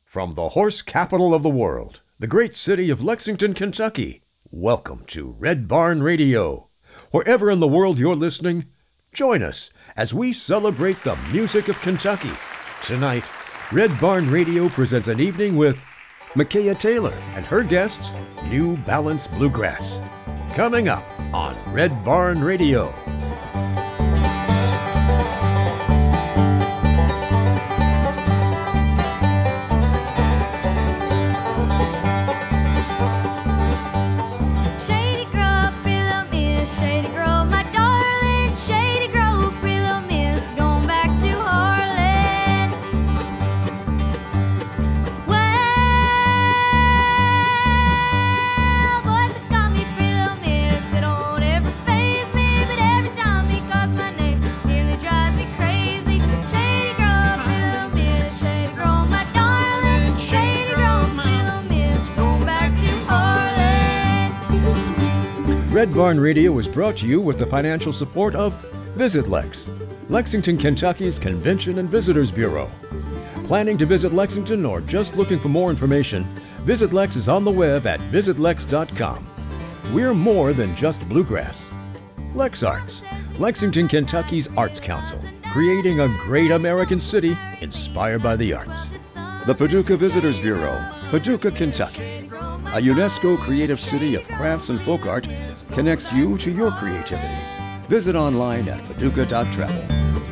From the horse capital of the world, the great city of Lexington, Kentucky, welcome to Red Barn Radio. Wherever in the world you're listening, join us as we celebrate the music of Kentucky. Tonight, Red Barn Radio presents an evening with Makaya Taylor and her guests, New Balance Bluegrass. Coming up on Red Barn Radio. Red Barn Radio is brought to you with the financial support of Visit Lex, Lexington, Kentucky's Convention and Visitors Bureau. Planning to visit Lexington or just looking for more information, Visit Lex is on the web at visitlex.com. We're more than just bluegrass. Lex Arts, Lexington, Kentucky's Arts Council, creating a great American city inspired by the arts. The Paducah Visitors Bureau, Paducah, Kentucky. A UNESCO creative city of crafts and folk art connects you to your creativity. Visit online at paducah.travel.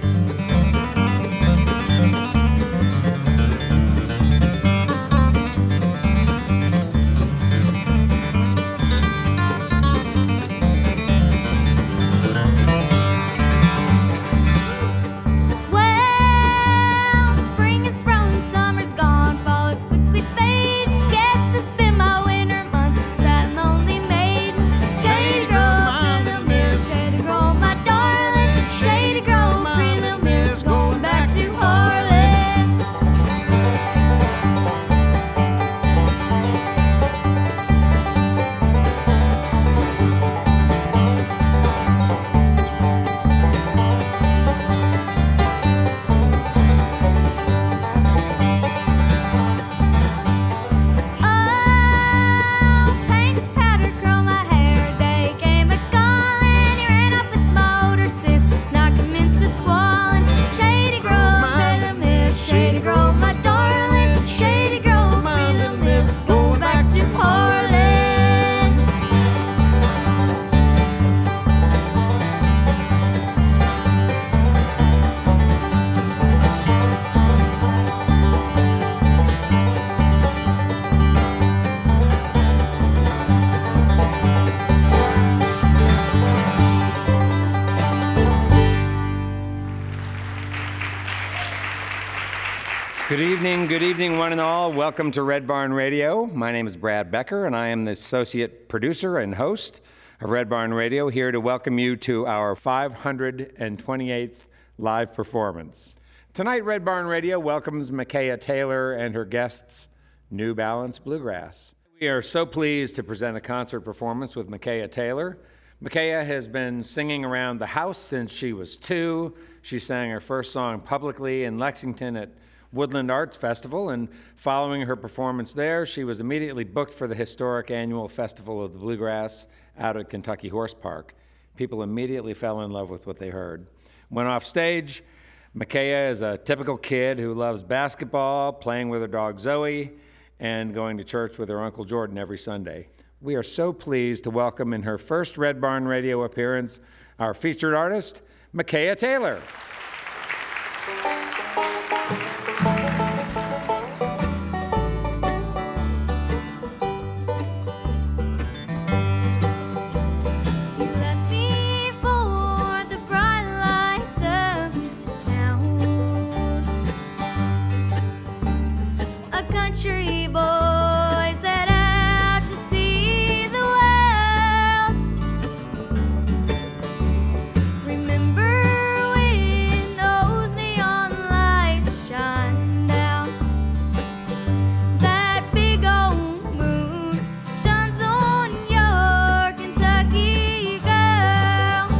Good evening, one and all. Welcome to Red Barn Radio. My name is Brad Becker, and I am the associate producer and host of Red Barn Radio, here to welcome you to our 528th live performance. Tonight, Red Barn Radio welcomes Makaya Taylor and her guests, New Balance Bluegrass. We are so pleased to present a concert performance with Makaya Taylor. Makaya has been singing around the house since she was 2. She sang her first song publicly in Lexington at Woodland Arts Festival, and following her performance there, she was immediately booked for the historic annual Festival of the Bluegrass out at Kentucky Horse Park. People immediately fell in love with what they heard. When off stage, Makaya is a typical kid who loves basketball, playing with her dog Zoe, and going to church with her Uncle Jordan every Sunday. We are so pleased to welcome in her first Red Barn Radio appearance our featured artist, Makaya Taylor. Country boy set out to see the world. Remember when those neon lights shine down? That big old moon shines on your Kentucky girl.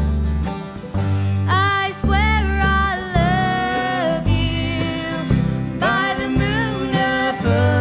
I swear I love you by the moon above.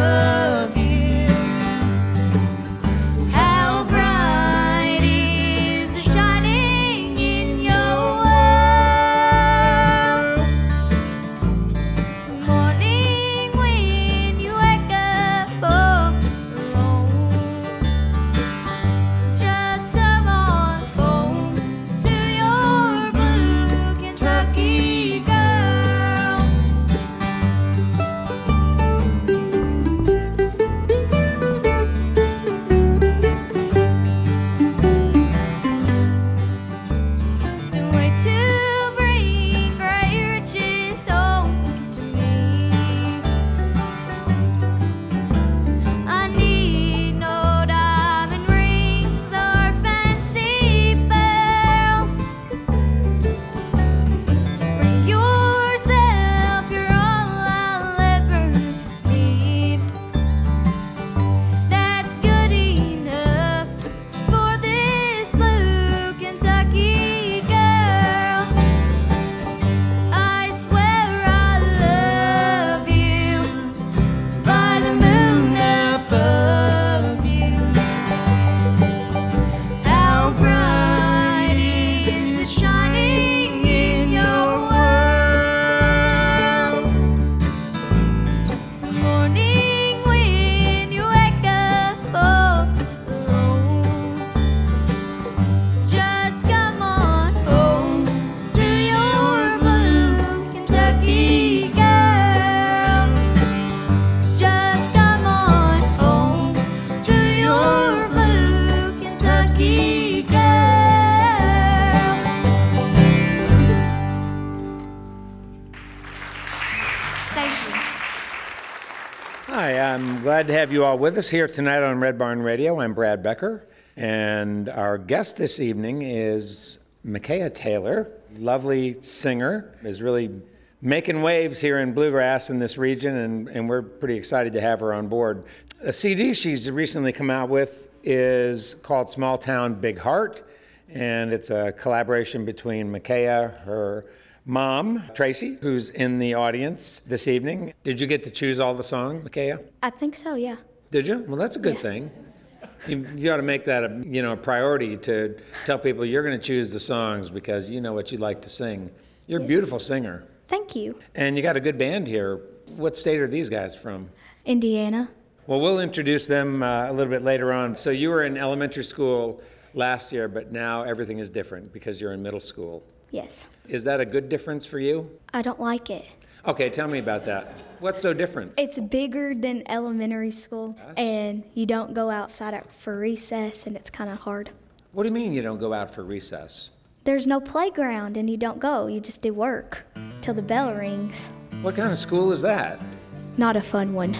Hi, I'm glad to have you all with us here tonight on Red Barn Radio. I'm Brad Becker, and our guest this evening is Makaya Taylor, lovely singer, is really making waves here in bluegrass in this region, and we're pretty excited to have her on board. A CD she's recently come out with is called Small Town Big Heart, and it's a collaboration between Makaya, her mom, Tracy, who's in the audience this evening. Did you get to choose all the songs, Makaya? I think so, yeah. Did you? Well, that's a good thing. You ought to make that a priority to tell people you're going to choose the songs because you know what you like to sing. You're a beautiful singer. Thank you. And you got a good band here. What state are these guys from? Indiana. Well, we'll introduce them a little bit later on. So you were in elementary school last year, but now everything is different because you're in middle school. Yes. Is that a good difference for you? I don't like it. Okay, tell me about that. What's so different? It's bigger than elementary school, and you don't go outside for recess, and it's kind of hard. What do you mean you don't go out for recess? There's no playground, and you don't go. You just do work till the bell rings. What kind of school is that? Not a fun one.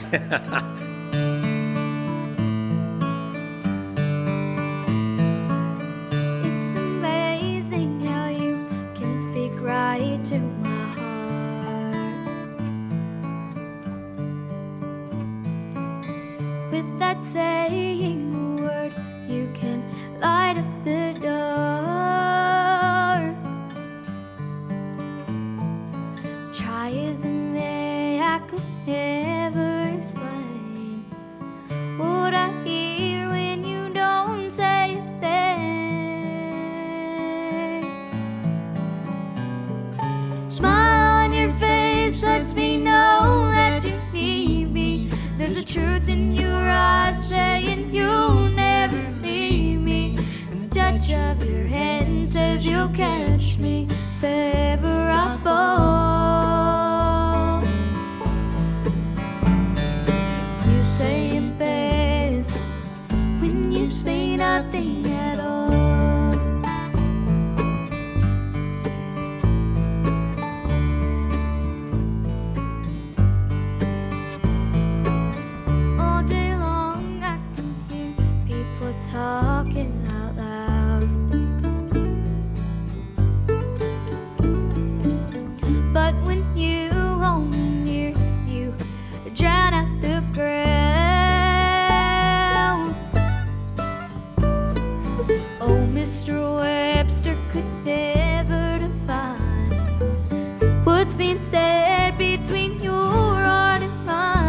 It's amazing how you can speak right to my heart. Without saying a word, you can light up the dark. Try as I may, I could never explain what I hear when you don't say a thing. Smile on your face lets me know that you need me. There's a truth in your eyes saying you'll never leave me. And the touch of your hand says you'll catch me if ever I fall. You say it best when you say nothing at all. All day long I can hear people talking out loud. But when you hold me near, you drown out the ground. Oh, Mr. Webster could never define what's being said between your heart and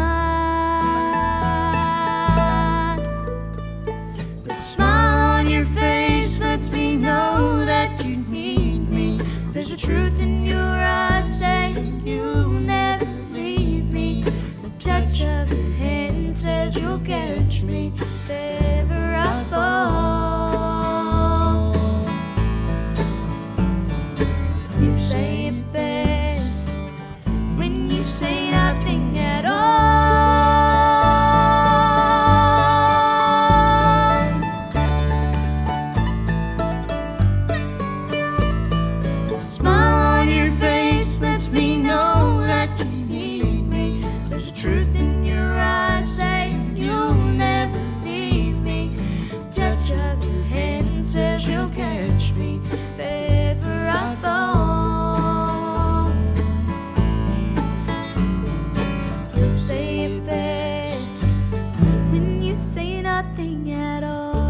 mine. The smile on your face lets me know that you need me. There's a truth in your eyes saying you'll never leave me. The touch of your hand says you'll catch me if ever I fall. You say it best when you say nothing at all. Smile on your face lets me know that you need me. There's a truth in your eyes saying you'll never leave me. Touch of your hand says you'll catch me if ever I fall. You say it best when you say nothing at all.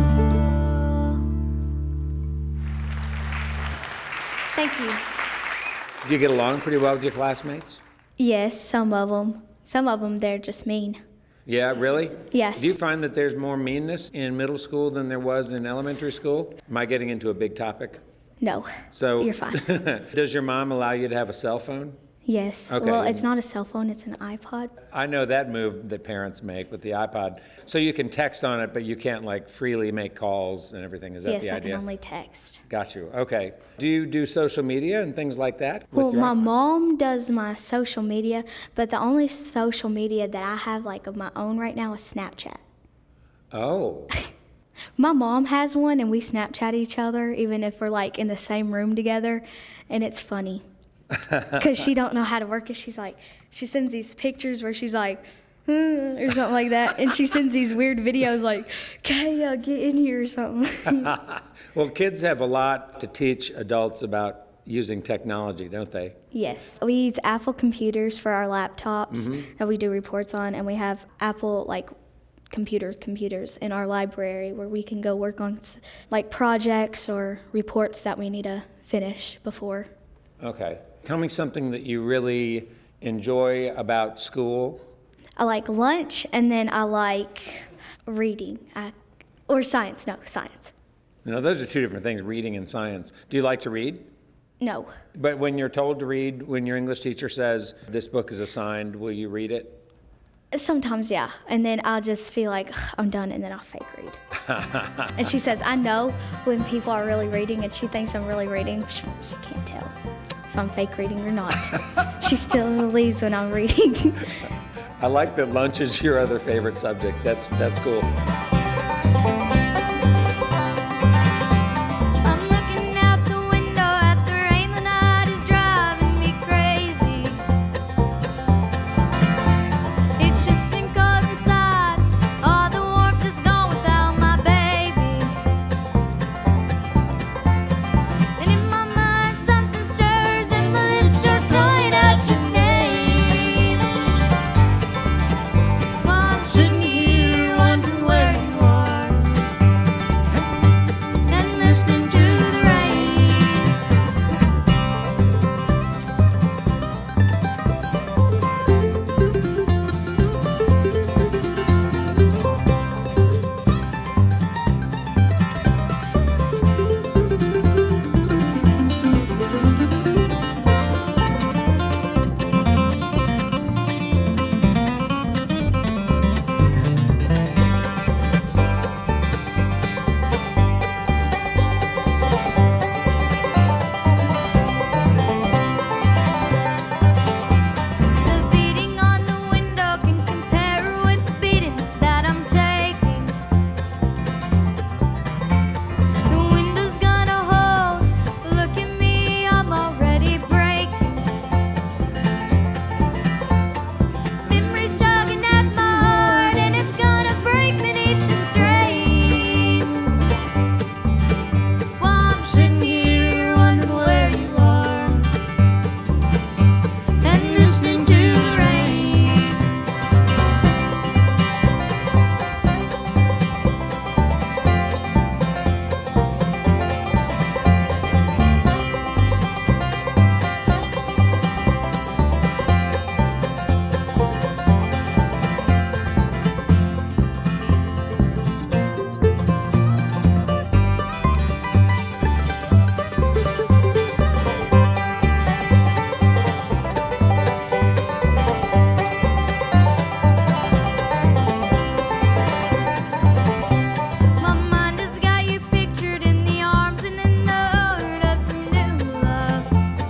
Thank you. Do you get along pretty well with your classmates? Yes, some of them. Some of them, they're just mean. Yeah, really? Yes. Do you find that there's more meanness in middle school than there was in elementary school? Am I getting into a big topic? No. So, You're fine. Does your mom allow you to have a cell phone? Yes. Okay. Well, it's not a cell phone, it's an iPod. I know that move that parents make with the iPod. So you can text on it, but you can't like freely make calls and everything. Is that Yes, the I idea? can only text. Got you. Okay. Do you do social media and things like that? with Well, your my iPod? mom does my social media, but the only social media that I have, like, of my own right now is Snapchat. Oh. My mom has one, and we Snapchat each other, even if we're, like, in the same room together, and it's funny. Because she don't know how to work it. She's like, she sends these pictures where she's like, or something like that. And she sends these weird videos like, Kaya, get in here or something. Well, kids have a lot to teach adults about using technology, don't they? Yes. We use Apple computers for our laptops that we do reports on, and we have Apple computers in our library where we can go work on like projects or reports that we need to finish before. Okay. Tell me something that you really enjoy about school. I like lunch, and then I like reading or science. No, science. Now, those are two different things, reading and science. Do you like to read? No. But when you're told to read, when your English teacher says, this book is assigned, will you read it? Sometimes, yeah. And then I'll just feel like, I'm done, and then I'll fake read. And she says, I know when people are really reading, and she thinks I'm really reading. She can't tell if I'm fake reading or not. She still believes when I'm reading. I like that lunch is your other favorite subject. That's cool. I'm looking out the window at the rain. The night is driving me crazy. It's just been cold inside. All the warmth is gone without my baby. And in my mind something stirs, and my lips start crying out your name. While I'm sitting here wondering where you are, and listening to the rain. The beating on the window can compare with the beating that I'm taking. The window's gonna hold. Look at me, I'm already breaking. Memory's tugging at my heart, and it's gonna break beneath the strain. While I'm sitting here wondering where you are, and listening to the rain. My mind has got you pictured in the arms and in the heart of some new love.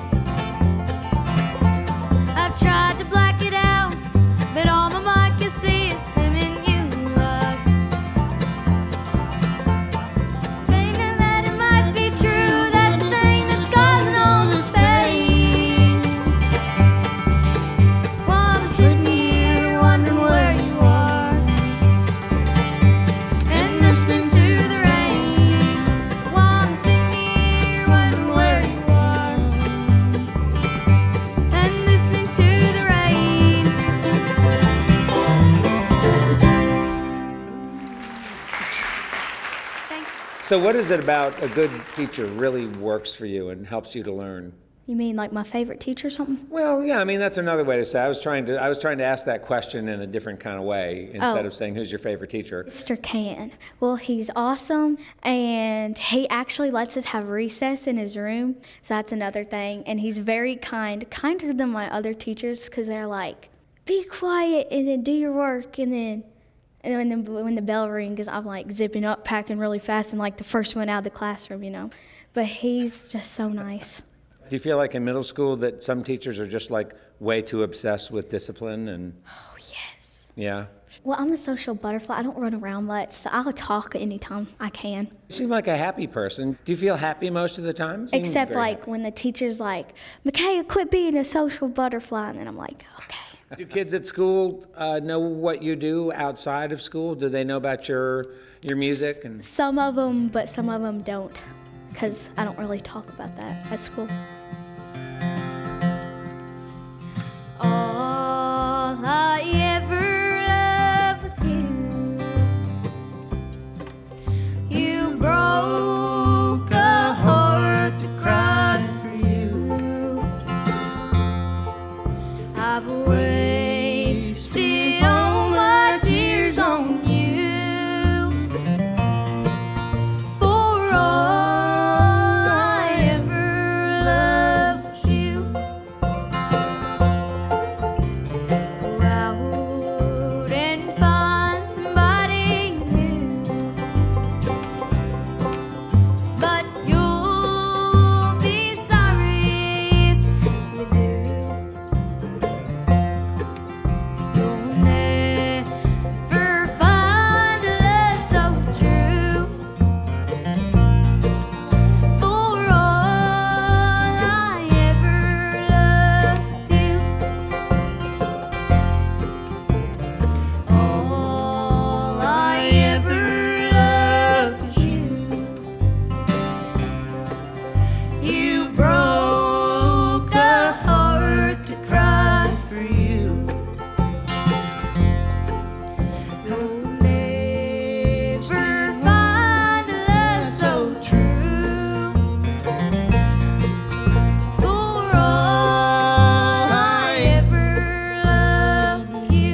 I've tried to black it out, but all my mind can see is him and you, love. Thinking that it might be true, that's the thing that's causing all this pain. While I'm sitting here wondering where you are, and listening to the rain. While I'm sitting here wondering where you are, and listening to the rain. Thank you. So what is it about a good teacher really works for you and helps you to learn? You mean like my favorite teacher or something? Well, yeah, I mean, that's another way to say it. I was trying to ask that question in a different kind of way instead of saying, who's your favorite teacher? Mr. Can. Well, he's awesome, and he actually lets us have recess in his room, so that's another thing. And he's very kind, kinder than my other teachers, because they're like, be quiet and then do your work, and then when the bell rings, I'm like zipping up, packing really fast, and like the first one out of the classroom, you know. But he's just so nice. Do you feel like in middle school that some teachers are just like way too obsessed with discipline and? Oh, yes. Yeah. Well, I'm a social butterfly. I don't run around much, so I'll talk anytime I can. You seem like a happy person. Do you feel happy most of the time? Seem Except very like when the teacher's like, Micaiah, quit being a social butterfly, and then I'm like, okay. Do kids at school know what you do outside of school? Do they know about your music? And Some of them, but some of them don't, because I don't really talk about that at school. All I ever loved was you. You broke a heart that cried for you. I've wasted all my tears on you. For all I ever loved was you. Go out and find somebody new, but you'll be sorry if you do. You'll never find a love so true. For all I ever loved was you. All I ever loved was you. You broke a heart to cry for you. You'll never find a love so true. For all I ever loved was you.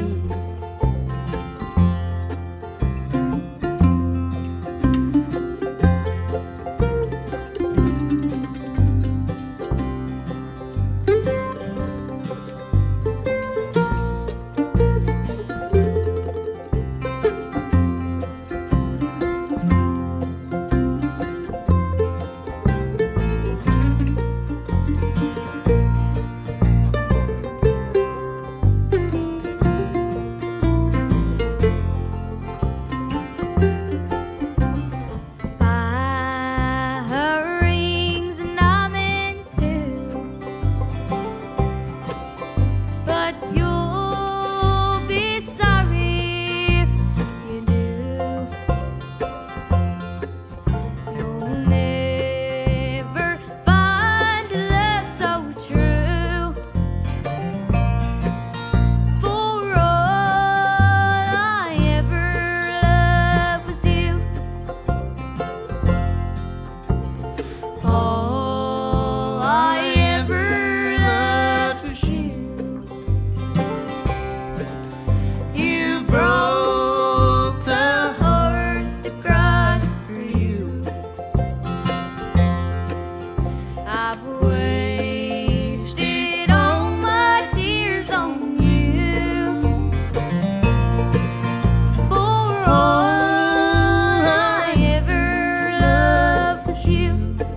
Buy her rings and diamonds too, but you'll be sorry if you do. You'll never find a love so true. For all I ever loved was you. All I ever loved was you. You broke the heart that cried for you. I've wasted all my tears on you. For all I ever loved was you.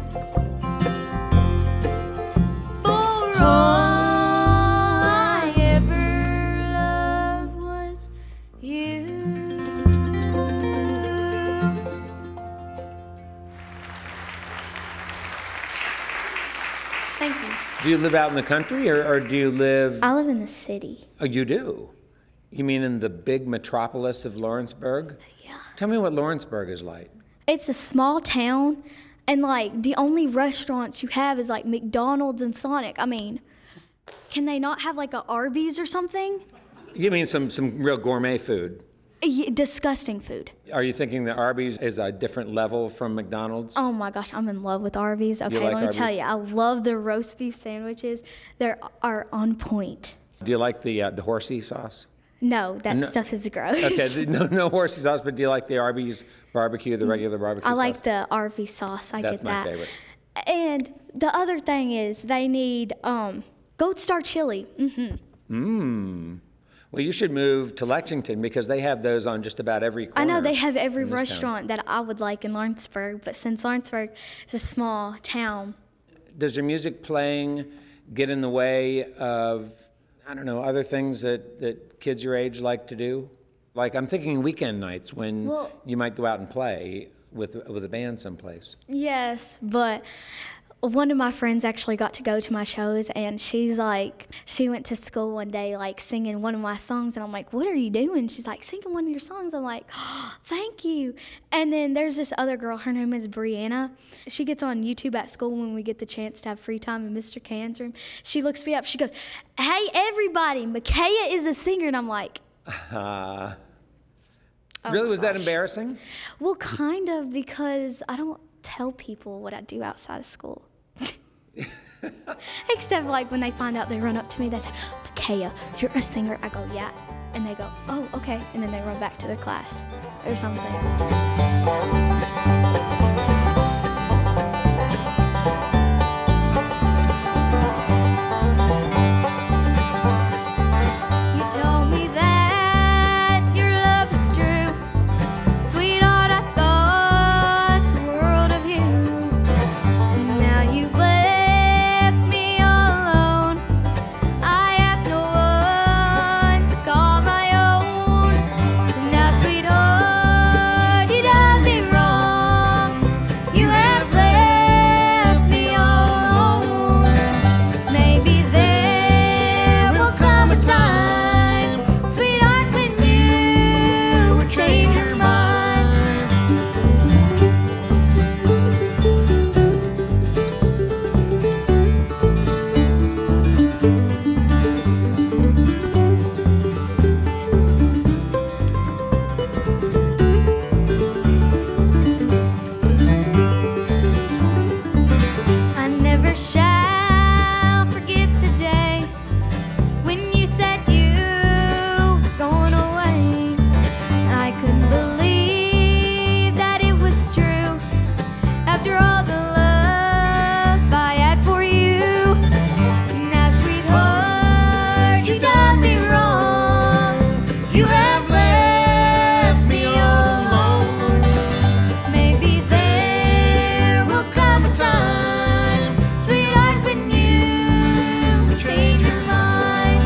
For all I ever loved was you. Thank you. do you live out in the country, or do you live? I live in the city. Oh, you do? You mean in the big metropolis of Lawrenceburg? Yeah. Tell me what Lawrenceburg is like. It's a small town, and like the only restaurants you have is like McDonald's and Sonic. I mean, can they not have like a Arby's or something? You mean some real gourmet food? Yeah, disgusting food. Are you thinking that Arby's is a different level from McDonald's? Oh my gosh, I'm in love with Arby's. Okay, like let me tell Arby's? you, I love their roast beef sandwiches. They are on point. Do you like the horsey sauce? No, that No. stuff is gross. Okay, no horsey sauce, but do you like the Arby's barbecue, the regular barbecue I sauce? like the Arby's sauce. I That's get my that. favorite. And the other thing is they need Gold Star chili. Well, you should move to Lexington because they have those on just about every corner. I know they have every in this town. restaurant that I would like in Lawrenceburg, but since Lawrenceburg is a small town, Does your music playing get in the way of, I don't know, other things that kids your age like to do? Like I'm thinking weekend nights when Well- you might go out and play with a band someplace. yes, but One of my friends actually got to go to my shows, and she's like, she went to school one day like singing one of my songs, and I'm like, what are you doing? She's like, singing one of your songs. I'm like, oh, thank you. And then there's this other girl, her name is Brianna. She gets on YouTube at school when we get the chance to have free time in Mr. Can's room. She looks me up, she goes, hey everybody, Micaiah is a singer, and I'm like, Really? my Was that gosh. embarrassing? Well, kind of, because I don't tell people what I do outside of school. Except like when they find out, they run up to me, they say, Micaiah, you're a singer. I go, yeah. And they go, oh, okay. And then they run back to their class or something. You told me that your love is true. Sweetheart, I thought the world of you. Now you've left me all alone. I have no one to call my own. Now, sweetheart, you done me wrong. You have left me all alone. Maybe there will come a time, sweetheart, when you will change your mind. I never shall forget the day when you said you were going away. I couldn't believe that it was true. After all the love I had for you, now, sweetheart, you done me wrong. You have left me alone. Maybe there will come a time, sweetheart, when you will change your mind.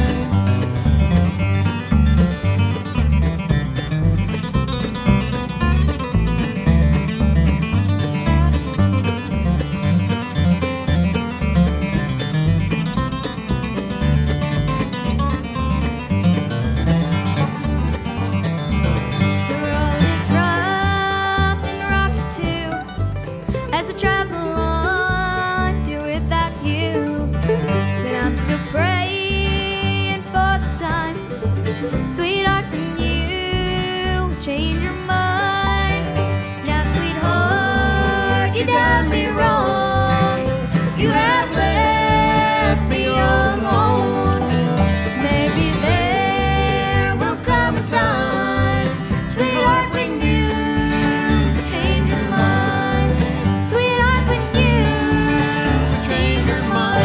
The road is rough and rocky too, as I travel on to without you. But I'm still praying for the time, sweetheart, when you change your mind. Now, sweetheart, you done me wrong. You have left me alone. Maybe there will come a time, sweetheart, when you change your mind. Sweetheart, when you change your mind.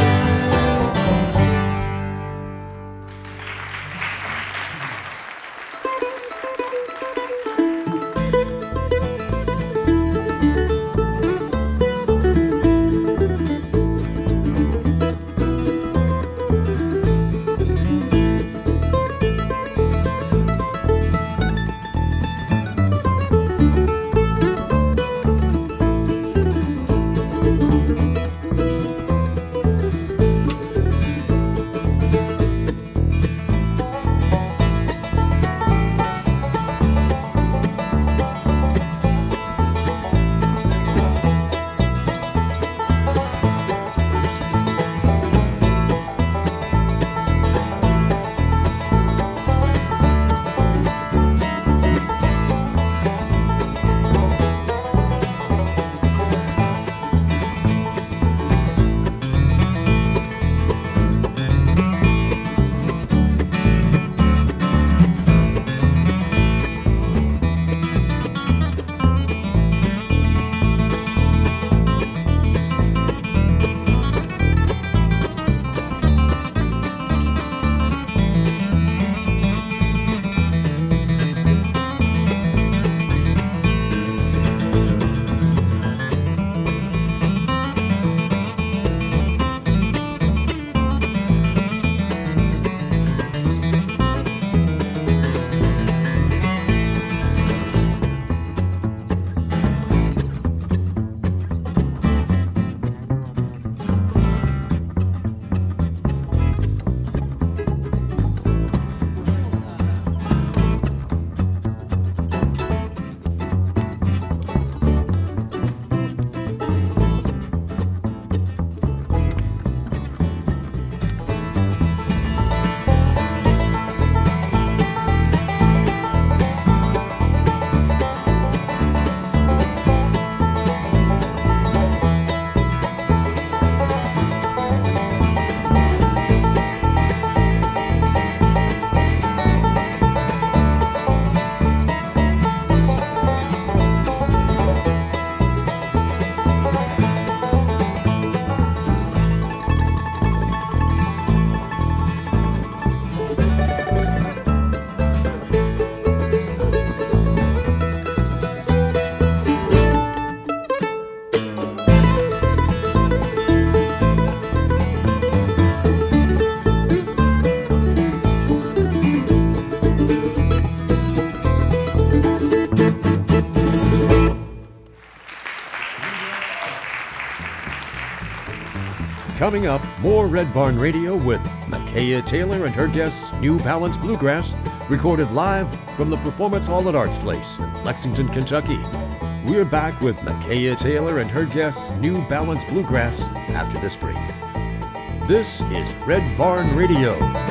Coming up, more Red Barn Radio with Makaya Taylor and her guests New Balance Bluegrass, recorded live from the Performance Hall at Arts Place in Lexington, Kentucky. We're back with Makaya Taylor and her guests New Balance Bluegrass after this break. This is Red Barn Radio.